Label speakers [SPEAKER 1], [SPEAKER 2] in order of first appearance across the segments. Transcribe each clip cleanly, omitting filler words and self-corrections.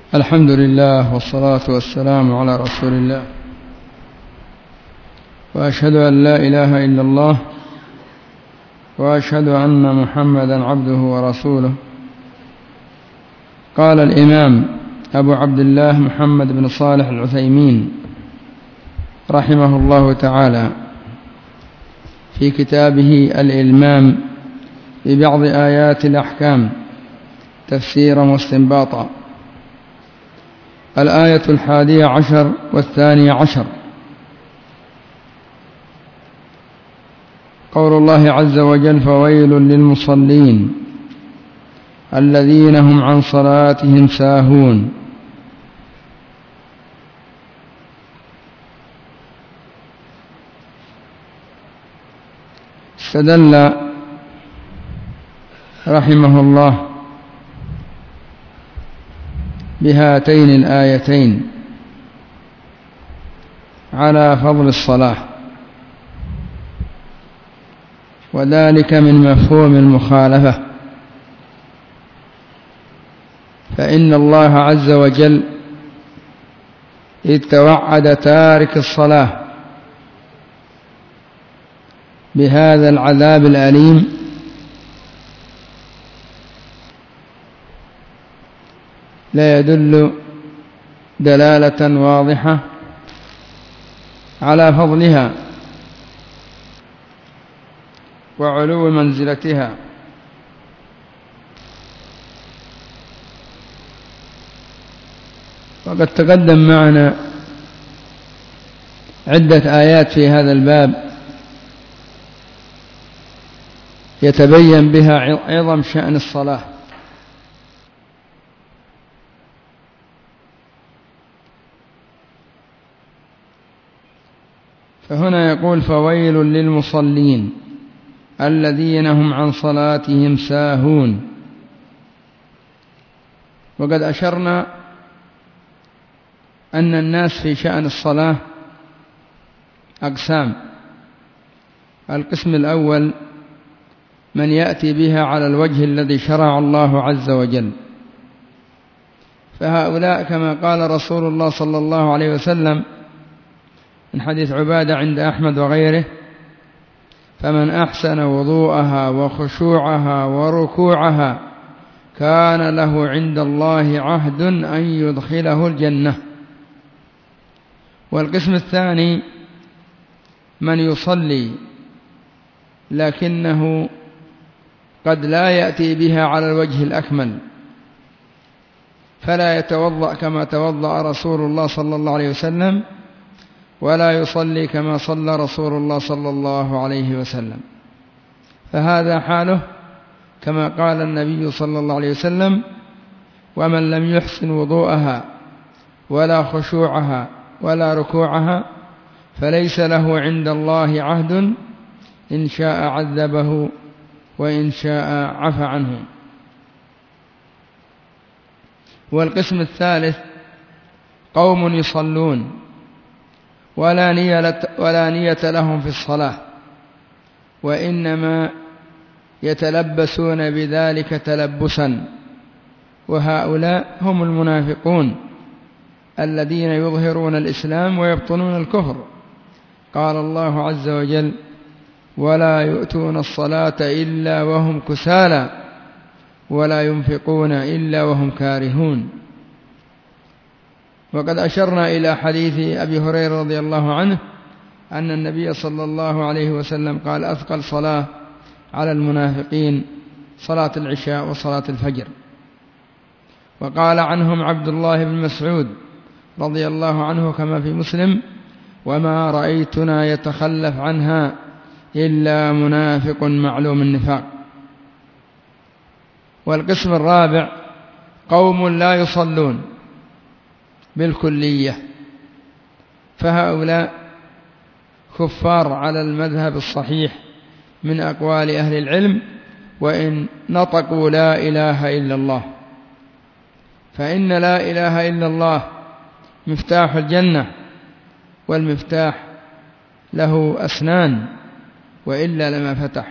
[SPEAKER 1] الحمد لله والصلاة والسلام على رسول الله، وأشهد أن لا إله إلا الله، وأشهد أن محمدا عبده ورسوله. قال الإمام أبو عبد الله محمد بن صالح العثيمين رحمه الله تعالى في كتابه الإلمام ببعض آيات الأحكام تفسيرا واستنباطا: الآية 11 و12، قول الله عز وجل: فويل للمصلين الذين هم عن صلاتهم ساهون. استدل رحمه الله بهاتين الآيتين على فضل الصلاة، وذلك من مفهوم المخالفة، فإن الله عز وجل إذ توعد تارك الصلاة بهذا العذاب الأليم لا يدل دلالة واضحة على فضلها وعلو منزلتها. وقد تقدم معنا عدة آيات في هذا الباب يتبين بها عظم شأن الصلاة، فهنا يقول: فويل للمصلين الذين هم عن صلاتهم ساهون. وقد أشرنا أن الناس في شأن الصلاة أقسام: القسم الأول من يأتي بها على الوجه الذي شرع الله عز وجل، فهؤلاء كما قال رسول الله صلى الله عليه وسلم من حديث عبادة عند أحمد وغيره: فمن أحسن وضوءها وخشوعها وركوعها كان له عند الله عهد أن يدخله الجنة. والقسم الثاني من يصلي لكنه قد لا يأتي بها على الوجه الأكمل، فلا يتوضأ كما توضأ رسول الله صلى الله عليه وسلم، ولا يصلي كما صلى رسول الله صلى الله عليه وسلم، فهذا حاله كما قال النبي صلى الله عليه وسلم: ومن لم يحسن وضوءها ولا خشوعها ولا ركوعها فليس له عند الله عهد، إن شاء عذبه وإن شاء عفى عنه. والقسم الثالث قوم يصلون ولا نية لهم في الصلاة، وإنما يتلبسون بذلك تلبسا، وهؤلاء هم المنافقون الذين يظهرون الإسلام ويبطنون الكفر. قال الله عز وجل: ولا يؤتون الصلاة إلا وهم كسالى ولا ينفقون إلا وهم كارهون. وقد أشرنا إلى حديث أبي هريرة رضي الله عنه أن النبي صلى الله عليه وسلم قال: أثقل صلاة على المنافقين صلاة العشاء وصلاة الفجر. وقال عنهم عبد الله بن مسعود رضي الله عنه كما في مسلم: وما رأيتنا يتخلف عنها إلا منافق معلوم النفاق. والقسم الرابع قوم لا يصلون بالكلية، فهؤلاء كفار على المذهب الصحيح من أقوال أهل العلم، وإن نطقوا لا إله إلا الله، فإن لا إله إلا الله مفتاح الجنة، والمفتاح له أسنان وإلا لما فتح.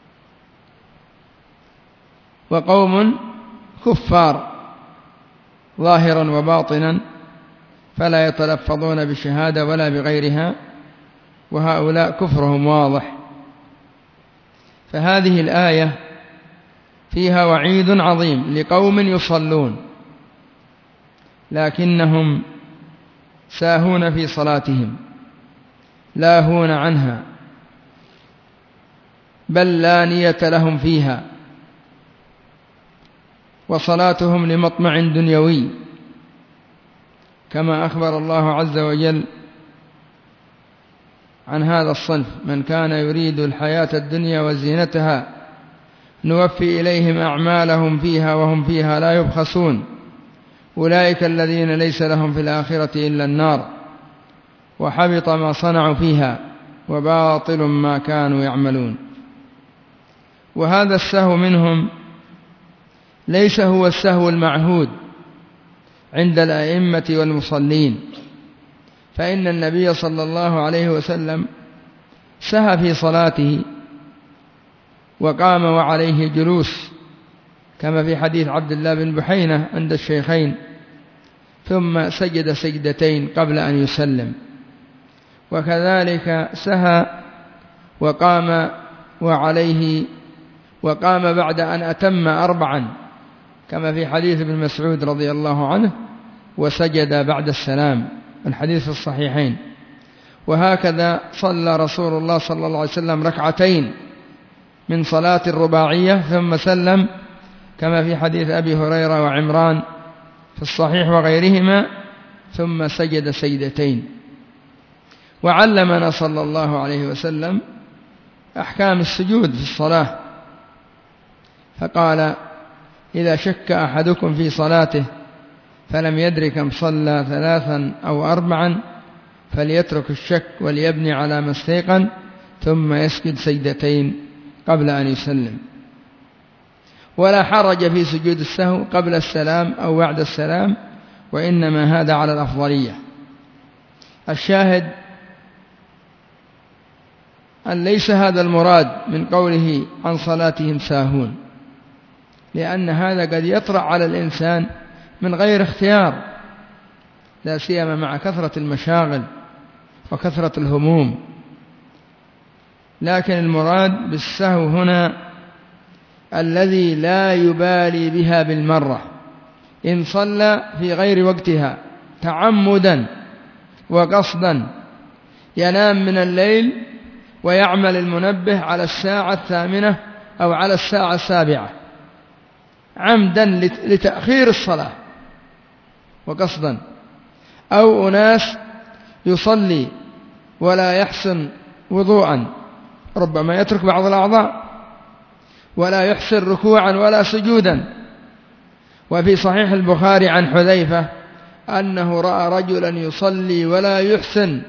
[SPEAKER 1] وقوم كفار ظاهرا وباطنا، فلا يتلفظون بالشهادة ولا بغيرها، وهؤلاء كفرهم واضح. فهذه الآية فيها وعيد عظيم لقوم يصلون لكنهم ساهون في صلاتهم، لاهون عنها، بل لا نية لهم فيها، وصلاتهم لمطمع دنيوي، كما أخبر الله عز وجل عن هذا الصنف: من كان يريد الحياة الدنيا وزينتها نوفي إليهم أعمالهم فيها وهم فيها لا يبخسون، أولئك الذين ليس لهم في الآخرة إلا النار، وحبط ما صنعوا فيها وباطل ما كانوا يعملون. وهذا السهو منهم ليس هو السهو المعهود عند الأئمة والمصلين، فإن النبي صلى الله عليه وسلم سهى في صلاته وقام وعليه جلوس، كما في حديث عبد الله بن بحينة عند الشيخين، ثم سجد سجدتين قبل أن يسلم. وكذلك سهى وقام وعليه، وقام بعد أن أتم 4، كما في حديث ابن مسعود رضي الله عنه، وسجد بعد السلام، الحديث الصحيحين. وهكذا صلى رسول الله صلى الله عليه وسلم 2 من صلاة الرباعية ثم سلم، كما في حديث أبي هريرة وعمران في الصحيح وغيرهما، ثم سجد سجدتين. وعلمنا صلى الله عليه وسلم أحكام السجود في الصلاة، فقال: إذا شك أحدكم في صلاته فلم يدر كم صلى 3 أو 4 فليترك الشك وليبني على ما استيقن، ثم يسجد سجدتين قبل أن يسلم. ولا حرج في سجود السهو قبل السلام أو بعد السلام، وإنما هذا على الأفضلية. الشاهد أن ليس هذا المراد من قوله عن صلاتهم ساهون، لأن هذا قد يطرأ على الإنسان من غير اختيار، لا سيما مع كثرة المشاغل وكثرة الهموم. لكن المراد بالسهو هنا الذي لا يبالي بها بالمرة، إن صلى في غير وقتها تعمدا وقصدا، ينام من الليل ويعمل المنبه على 8 أو على 7 عمدا لتأخير الصلاة وقصدا، أو أناس يصلي ولا يحسن وضوءا، ربما يترك بعض الأعضاء ولا يحسن ركوعا ولا سجودا. وفي صحيح البخاري عن حذيفة أنه رأى رجلا يصلي ولا يحسن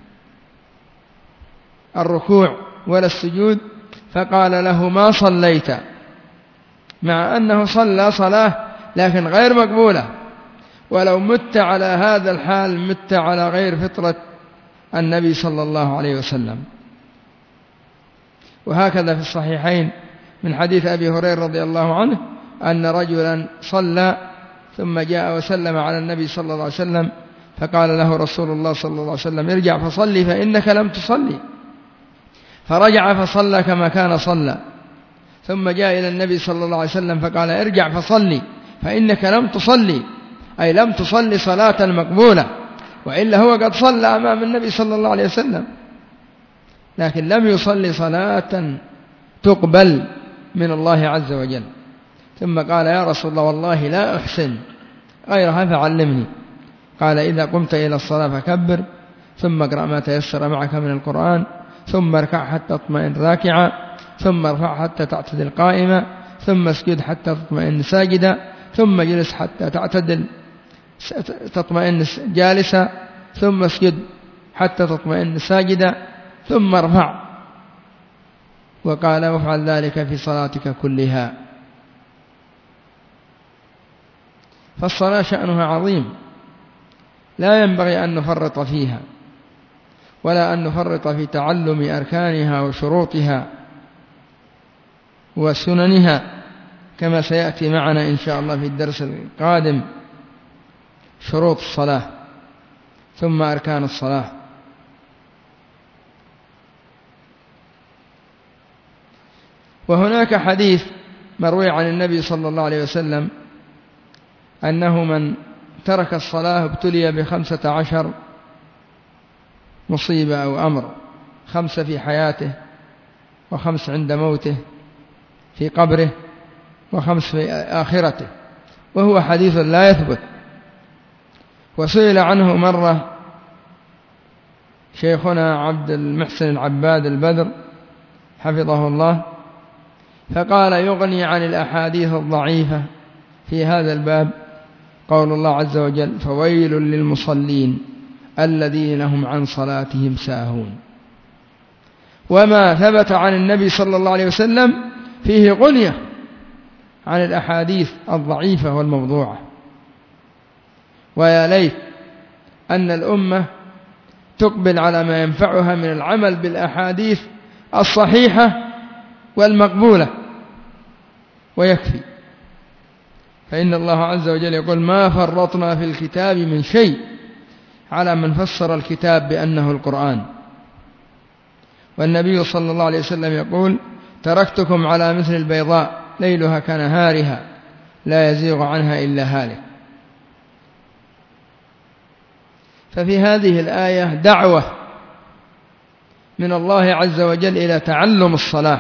[SPEAKER 1] الركوع ولا السجود، فقال له: ما صليت، مع أنه صلى صلاة لكن غير مقبولة، ولو مت على هذا الحال مت على غير فطرة النبي صلى الله عليه وسلم. وهكذا في الصحيحين من حديث أبي هريرة رضي الله عنه أن رجلا صلى ثم جاء وسلم على النبي صلى الله عليه وسلم، فقال له رسول الله صلى الله عليه وسلم: ارجع فصلي فإنك لم تصلي. فرجع فصلى كما كان صلى، ثم جاء إلى النبي صلى الله عليه وسلم فقال: ارجع فصلي فإنك لم تصلي، أي لم تصلي صلاة مقبولة، وإلا هو قد صلى أمام النبي صلى الله عليه وسلم، لكن لم يصلي صلاة تقبل من الله عز وجل. ثم قال: يا رسول الله والله لا أحسن غيرها فعلمني. قال: إذا قمت إلى الصلاة فكبر، ثم اقرأ ما تيسر معك من القرآن، ثم اركع حتى تطمئن راكعا، ثم ارفع حتى تعتدل قائما، ثم اسجد حتى تطمئن ساجدا، ثم اجلس حتى تعتدل تطمئن جالسا، ثم اسجد حتى تطمئن ساجدا، ثم ارفع. وقال: وافعل ذلك في صلاتك كلها. فالصلاة شأنها عظيم، لا ينبغي أن نفرط فيها، ولا أن نفرط في تعلم أركانها وشروطها وسننها، كما سيأتي معنا إن شاء الله في الدرس القادم شروط الصلاة ثم أركان الصلاة. وهناك حديث مروي عن النبي صلى الله عليه وسلم أنه من ترك الصلاة ابتلي ب15 مصيبة أو أمر، 5 في حياته، و5 عند موته في قبره، و5 في آخرته، وهو حديث لا يثبت. وسئل عنه مرة شيخنا عبد المحسن العباد البدر حفظه الله، فقال يغني عن الأحاديث الضعيفة في هذا الباب قول الله عز وجل: فويل للمصلين الذين هم عن صلاتهم ساهون. وما ثبت عن النبي صلى الله عليه وسلم فيه غنية عن الأحاديث الضعيفة والموضوعة. ويا ليت أن الأمة تقبل على ما ينفعها من العمل بالأحاديث الصحيحة والمقبولة ويكفي. فإن الله عز وجل يقول: ما فرطنا في الكتاب من شيء، على من فسر الكتاب بأنه القرآن. والنبي صلى الله عليه وسلم يقول: تركتكم على مثل البيضاء ليلها كنهارها لا يزيغ عنها إلا هالك. ففي هذه الآية دعوة من الله عز وجل إلى تعلم الصلاة.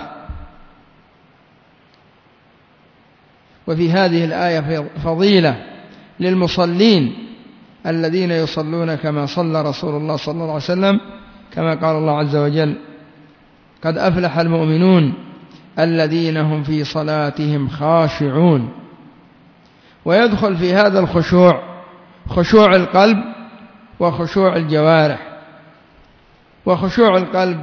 [SPEAKER 1] وفي هذه الآية فضيلة للمصلين الذين يصلون كما صلى رسول الله صلى الله عليه وسلم، كما قال الله عز وجل: قد أفلح المؤمنون الذين هم في صلاتهم خاشعون. ويدخل في هذا الخشوع خشوع القلب وخشوع الجوارح. وخشوع القلب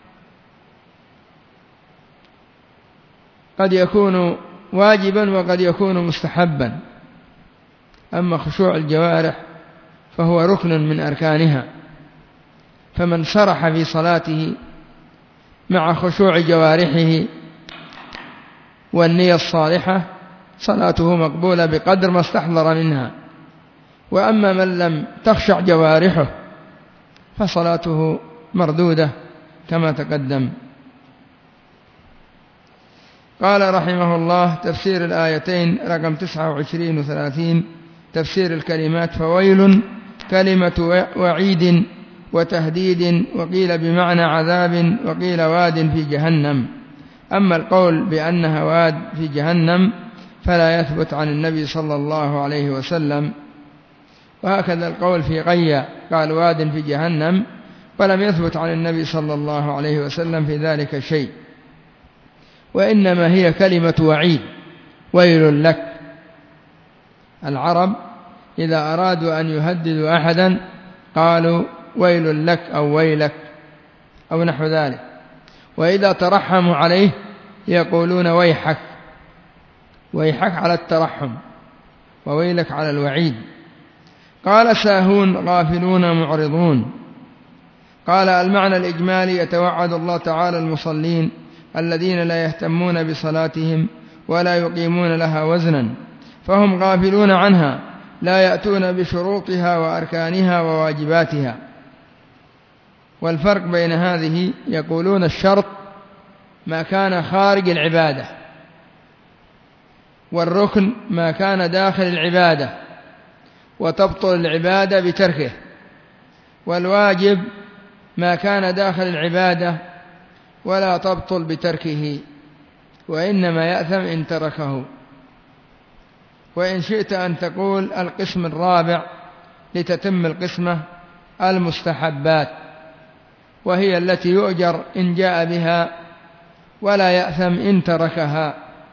[SPEAKER 1] قد يكون واجبا وقد يكون مستحبا، أما خشوع الجوارح فهو ركن من أركانها. فمن سرح في صلاته مع خشوع جوارحه والنية الصالحة صلاته مقبولة بقدر ما استحضر منها. وأما من لم تخشع جوارحه فصلاته مردودة كما تقدم. قال رحمه الله: تفسير الآيتين رقم 29 و30، تفسير الكلمات: فويل كلمة وعيد وتهديد، وقيل بمعنى عذاب، وقيل واد في جهنم. أما القول بأنها واد في جهنم فلا يثبت عن النبي صلى الله عليه وسلم. وهكذا القول في غيّة قال واد في جهنم، ولم يثبت عن النبي صلى الله عليه وسلم في ذلك شيء، وإنما هي كلمة وعيد: ويل لك. العرب إذا أرادوا أن يهددوا أحدا قالوا ويل لك أو ويلك أو نحو ذلك. وإذا ترحموا عليه يقولون ويحك، ويحك على الترحم، وويلك على الوعيد. قال: ساهون غافلون معرضون. قال: المعنى الإجمالي: يتوعد الله تعالى المصلين الذين لا يهتمون بصلاتهم ولا يقيمون لها وزنا، فهم غافلون عنها، لا يأتون بشروطها وأركانها وواجباتها. والفرق بين هذه: يقولون الشرط ما كان خارج العبادة، والركن ما كان داخل العبادة وتبطل العبادة بتركه، والواجب ما كان داخل العبادة ولا تبطل بتركه، وإنما يأثم إن تركه. وإن شئت أن تقول القسم الرابع لتتم القسمة: المستحبات، وهي التي يؤجر إن جاء بها ولا يأثم إن تركها.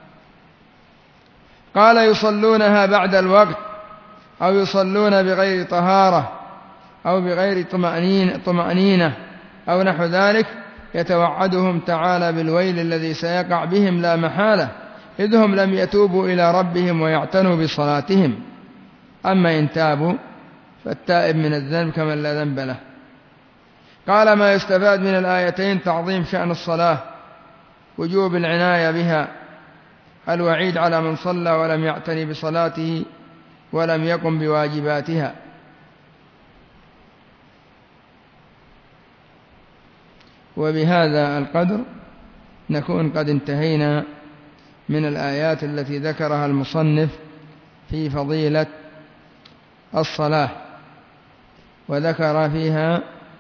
[SPEAKER 1] قال: يصلونها بعد الوقت، أو يصلون بغير طهارة أو بغير طمأنينة أو نحو ذلك. يتوعدهم تعالى بالويل الذي سيقع بهم لا محالة، إذ هم لم يتوبوا إلى ربهم ويعتنوا بصلاتهم. أما إن تابوا فالتائب من الذنب كمن لا ذنب له. قال: ما يستفاد من الآيتين: تعظيم شأن الصلاة، وجوب العناية بها، الوعيد على من صلى ولم يعتني بصلاته، ولم يقم بواجباتها. وبهذا القدر نكون قد انتهينا من الآيات التي ذكرها المصنف في فضيلة الصلاة، وذكر فيها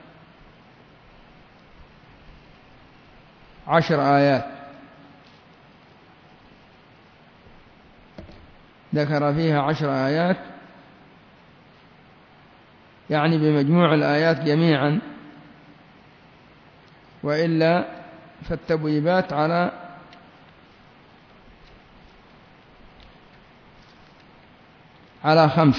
[SPEAKER 1] 10 آيات، ذكر فيها 10 آيات، يعني بمجموع الآيات جميعا، وإلا فالتبويبات على 5،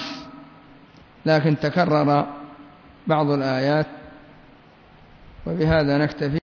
[SPEAKER 1] لكن تكرر بعض الآيات. وبهذا نكتفي.